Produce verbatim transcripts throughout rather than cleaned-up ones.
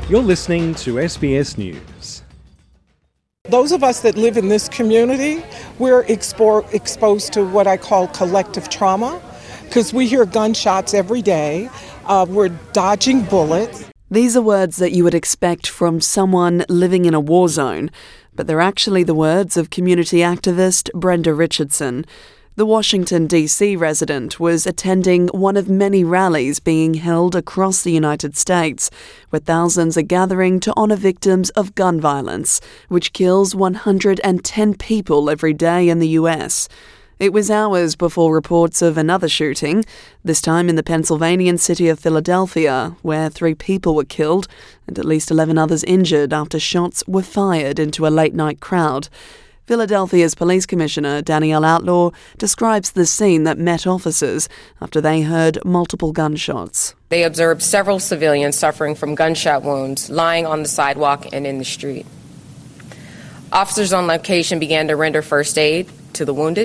You're listening to S B S News. Those of us that live in this community, we're expo- exposed to what I call collective trauma, because we hear gunshots every day. Uh, we're dodging bullets. These are words that you would expect from someone living in a war zone, but they're actually the words of community activist Brenda Richardson. The Washington, D C resident was attending one of many rallies being held across the United States, where thousands are gathering to honour victims of gun violence, which kills one hundred ten people every day in the U S. It was hours before reports of another shooting, this time in the Pennsylvanian city of Philadelphia, where three people were killed and at least eleven others injured after shots were fired into a late-night crowd. Philadelphia's police commissioner, Danielle Outlaw, describes the scene that met officers after they heard multiple gunshots. They observed several civilians suffering from gunshot wounds lying on the sidewalk and in the street. Officers on location began to render first aid to the wounded,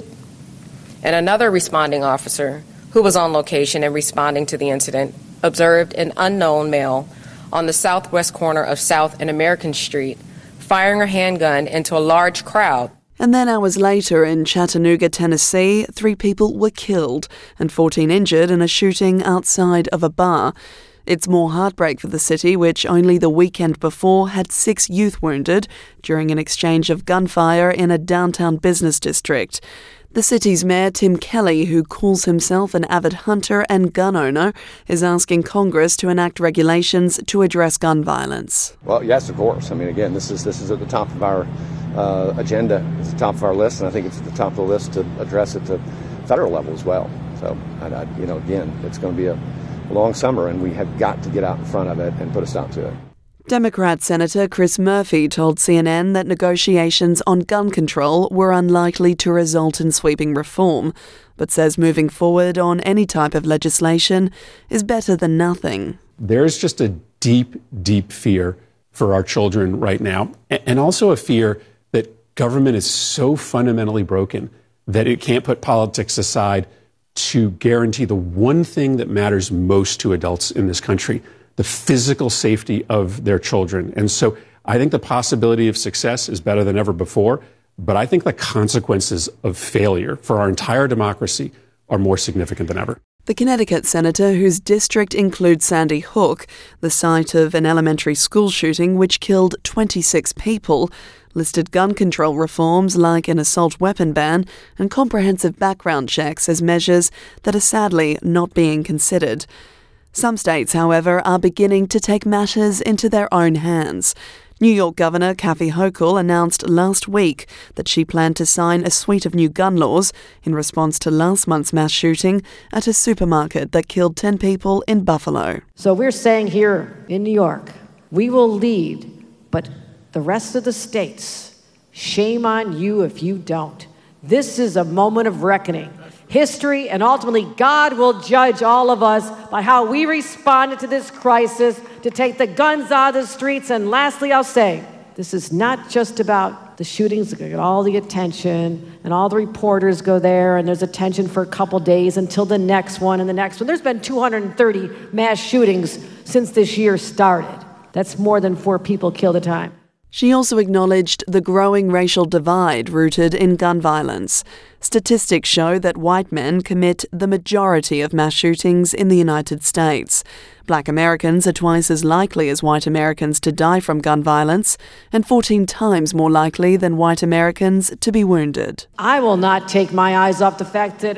and another responding officer, who was on location and responding to the incident, observed an unknown male on the southwest corner of South and American Street firing a handgun into a large crowd. And then hours later in Chattanooga, Tennessee, three people were killed and fourteen injured in a shooting outside of a bar. It's more heartbreak for the city, which only the weekend before had six youth wounded during an exchange of gunfire in a downtown business district. The city's mayor, Tim Kelly, who calls himself an avid hunter and gun owner, is asking Congress to enact regulations to address gun violence. Well, yes, of course. I mean, again, this is this is at the top of our uh, agenda. It's at the top of our list, and I think it's at the top of the list to address it to federal level as well. So, I, I, you know, again, it's going to be a long summer, and we have got to get out in front of it and put a stop to it. Democrat Senator Chris Murphy told C N N that negotiations on gun control were unlikely to result in sweeping reform, but says moving forward on any type of legislation is better than nothing. There's just a deep, deep fear for our children right now, and also a fear that government is so fundamentally broken that it can't put politics aside to guarantee the one thing that matters most to adults in this country: the physical safety of their children. And so I think the possibility of success is better than ever before, but I think the consequences of failure for our entire democracy are more significant than ever. The Connecticut senator, whose district includes Sandy Hook, the site of an elementary school shooting which killed twenty-six people, listed gun control reforms like an assault weapon ban and comprehensive background checks as measures that are sadly not being considered. Some states, however, are beginning to take matters into their own hands. New York Governor Kathy Hochul announced last week that she planned to sign a suite of new gun laws in response to last month's mass shooting at a supermarket that killed ten people in Buffalo. So we're saying here in New York, we will lead, but the rest of the states, shame on you if you don't. This is a moment of reckoning. History and ultimately God will judge all of us by how we responded to this crisis to take the guns out of the streets. And lastly, I'll say, this is not just about the shootings that get all the attention and all the reporters go there and there's attention for a couple days until the next one and the next one. There's been two hundred thirty mass shootings since this year started. That's more than four people killed at a time. She also acknowledged the growing racial divide rooted in gun violence. Statistics show that white men commit the majority of mass shootings in the United States. Black Americans are twice as likely as white Americans to die from gun violence and fourteen times more likely than white Americans to be wounded. I will not take my eyes off the fact that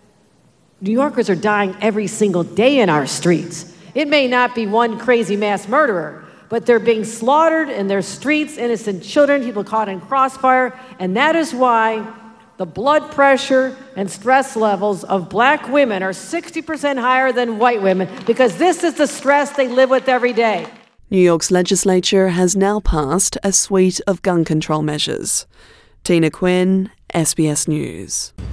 New Yorkers are dying every single day in our streets. It may not be one crazy mass murderer, but they're being slaughtered in their streets, innocent children, people caught in crossfire, and that is why the blood pressure and stress levels of black women are sixty percent higher than white women, because this is the stress they live with every day. New York's legislature has now passed a suite of gun control measures. Tina Quinn, S B S News.